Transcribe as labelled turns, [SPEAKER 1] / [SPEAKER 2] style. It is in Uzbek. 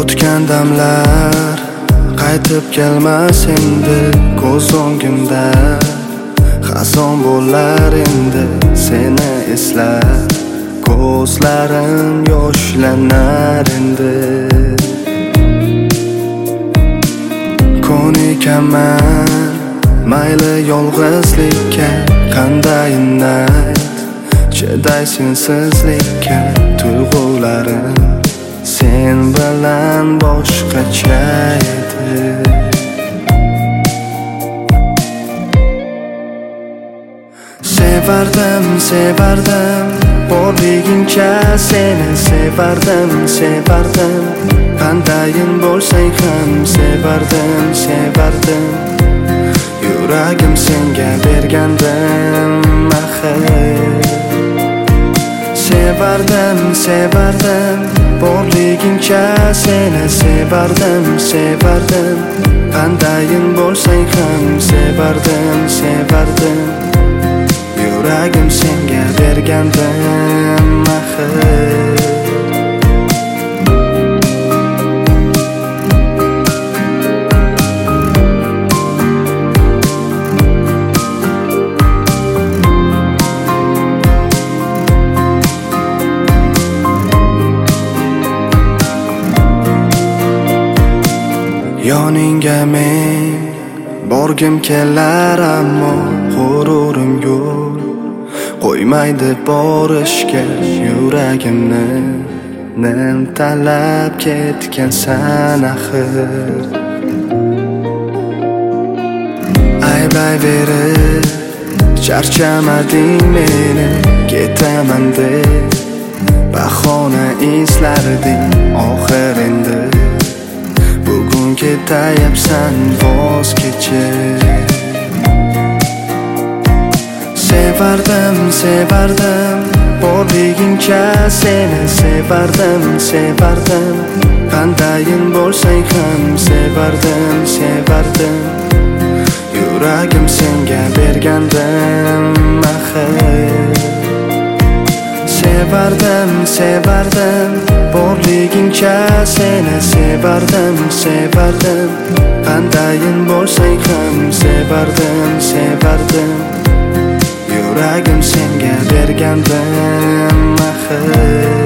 [SPEAKER 1] o'tgan damlar qaytib kelmas endi ko'z o'ngimda. Xazon bo'lar endi seni eslab, ko'zlarim yoshlanar endi. Ko'nikaman mayli yolg'izlikka, qandayin ayt chiday sensizlikka. Tuyg'ularim sen bilan boshqacha edi. Sevardim, sevardim, borligingcha seni sevardim, sevardim. Qandayin bo'lsang ham sevardim, sevardim. Yuragim senga bergandim axir. Sevardim, sevardim, borligingcha seni sevardim, sevardim. Qandayin bo'lsang ham sevardim, sevardim. Yuragim senga bergandim axir. Yoningga men borgim kelar, ammo g'ururim yo'q, qo'ymaydi borishga yuragimni. Nim talab ketgansan axir. Ayblayverib charchamading meni, ketaman deb bahona izlarding oxir endi. Bugun ketayapsan voz kechib. Sevardim, sevardim, borligingcha seni sevardim, sevardim. Qandayin bo'lsang ham sevardim, sevardim. Yuragim senga bergandim axir. Sevardim, sevardim, borligingcha seni sevardim, sevardim. Qandayin bo'lsang ham sevardim, sevardim. Yuragim senga bergandim axir.